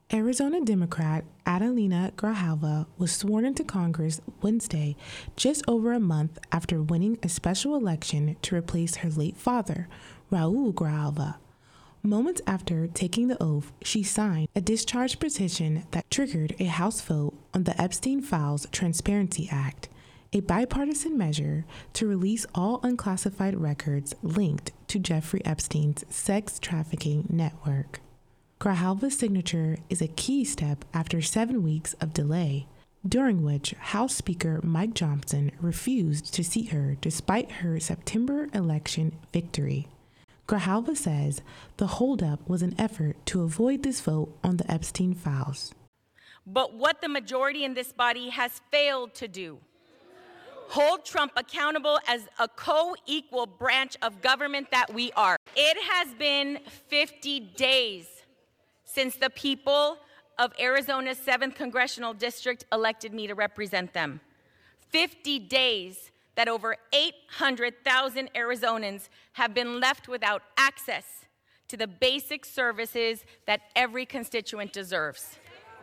Arizona Democrat Adelina Grijalva was sworn into Congress Wednesday, just over a month after winning a special election to replace her late father, Raul Grijalva. Moments after taking the oath, she signed a discharge petition that triggered a House vote on the Epstein Files Transparency Act, a bipartisan measure to release all unclassified records linked to Jeffrey Epstein's sex trafficking network. Grijalva's signature is a key step after 7 weeks of delay, during which House Speaker Mike Johnson refused to seat her despite her September election victory. Grijalva says the holdup was an effort to avoid this vote on the Epstein files. But what the majority in this body has failed to do: hold Trump accountable as a co-equal branch of government that we are. It has been 50 days since the people of Arizona's 7th Congressional District elected me to represent them. 50 days that over 800,000 Arizonans have been left without access to the basic services that every constituent deserves.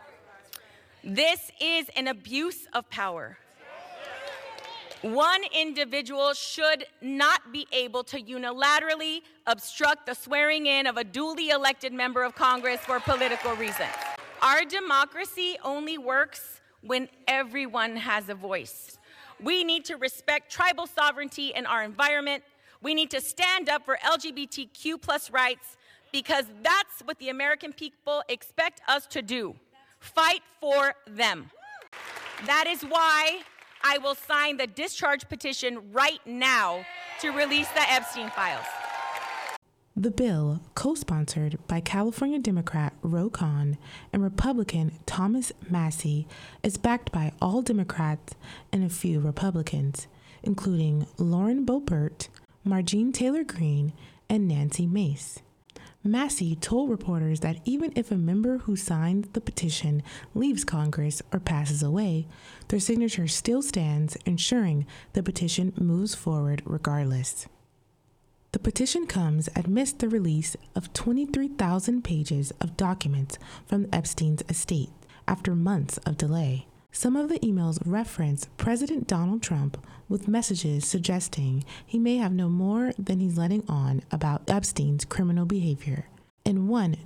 This is an abuse of power. One individual should not be able to unilaterally obstruct the swearing in of a duly elected member of Congress for political reasons. Our democracy only works when everyone has a voice. We need to respect tribal sovereignty in our environment. We need to stand up for LGBTQ+ rights, because that's what the American people expect us to do: fight for them. That is why I will sign the discharge petition right now to release the Epstein files. The bill, co-sponsored by California Democrat Ro Khanna and Republican Thomas Massie, is backed by all Democrats and a few Republicans, including Lauren Boebert, Marjorie Taylor Greene, and Nancy Mace. Massie told reporters that even if a member who signed the petition leaves Congress or passes away, their signature still stands, ensuring the petition moves forward regardless. The petition comes amidst the release of 23,000 pages of documents from Epstein's estate after months of delay. Some of the emails reference President Donald Trump with messages suggesting he may have no more than he's letting on about Epstein's criminal behavior. In one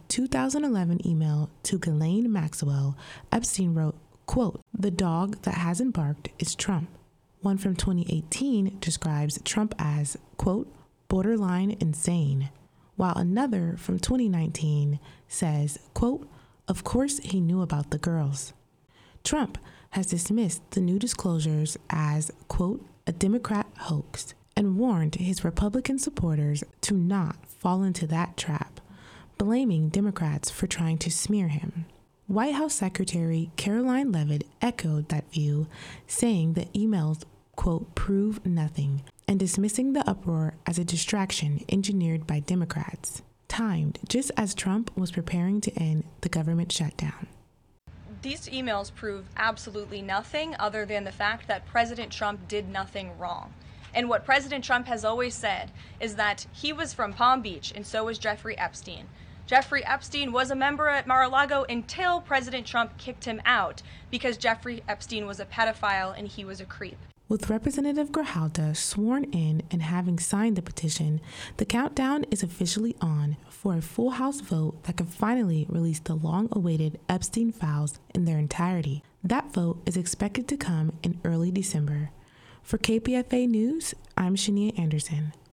2011 email to Ghislaine Maxwell, Epstein wrote, quote, "The dog that hasn't barked is Trump." One from 2018 describes Trump as, quote, "borderline insane," while another from 2019 says, quote, "of course he knew about the girls." Trump has dismissed the new disclosures as, quote, "a Democrat hoax," and warned his Republican supporters to not fall into that trap, blaming Democrats for trying to smear him. White House Secretary Caroline Leavitt echoed that view, saying the emails, quote, "prove nothing," and dismissing the uproar as a distraction engineered by Democrats, timed just as Trump was preparing to end the government shutdown. These emails prove absolutely nothing other than the fact that President Trump did nothing wrong. And what President Trump has always said is that he was from Palm Beach, and so was Jeffrey Epstein. Jeffrey Epstein was a member at Mar-a-Lago until President Trump kicked him out because Jeffrey Epstein was a pedophile and he was a creep. With Representative Grijalva sworn in and having signed the petition, the countdown is officially on for a full House vote that could finally release the long-awaited Epstein files in their entirety. That vote is expected to come in early December. For KPFA News, I'm Shania Anderson.